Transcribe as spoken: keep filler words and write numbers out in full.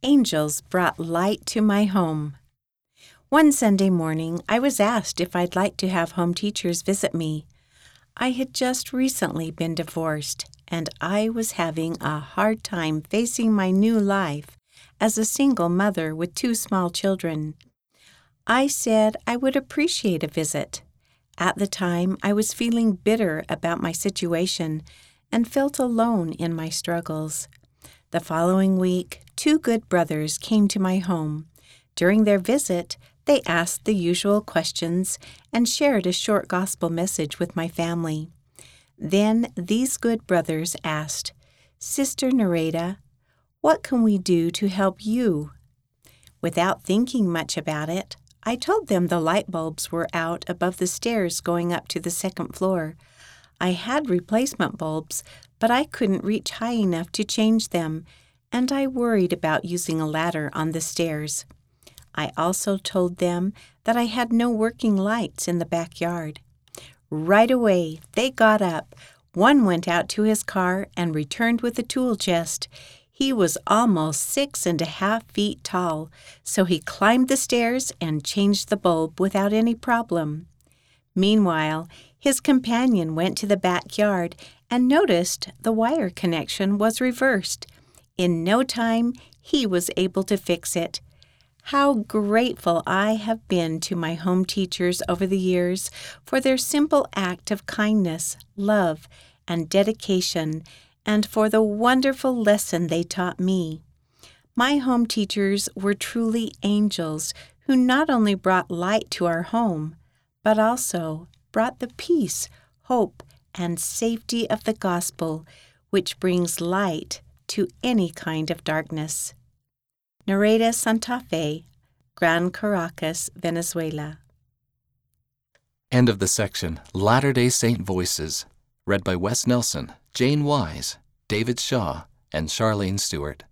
Angels brought light to my home. One Sunday morning, I was asked if I'd like to have home teachers visit me. I had just recently been divorced, and I was having a hard time facing my new life as a single mother with two small children. I said I would appreciate a visit. At the time, I was feeling bitter about my situation and felt alone in my struggles. The following week, two good brothers came to my home. During their visit, they asked the usual questions and shared a short gospel message with my family. Then these good brothers asked, "Sister Nereda, what can we do to help you?" Without thinking much about it, I told them the light bulbs were out above the stairs going up to the second floor. I had replacement bulbs, but I couldn't reach high enough to change them, and I worried about using a ladder on the stairs. I also told them that I had no working lights in the backyard. Right away, they got up. One went out to his car and returned with a tool chest. He was almost six and a half feet tall, so he climbed the stairs and changed the bulb without any problem. Meanwhile, his companion went to the backyard and noticed the wire connection was reversed. In no time, he was able to fix it. How grateful I have been to my home teachers over the years for their simple act of kindness, love, and dedication, and for the wonderful lesson they taught me. My home teachers were truly angels who not only brought light to our home, but also brought the peace, hope, and safety of the gospel, which brings light to any kind of darkness. Nereda Santa Fe, Gran Caracas, Venezuela. End of the section Latter-day Saint Voices, read by Wes Nelson, Jane Wise, David Shaw, and Charlene Stewart.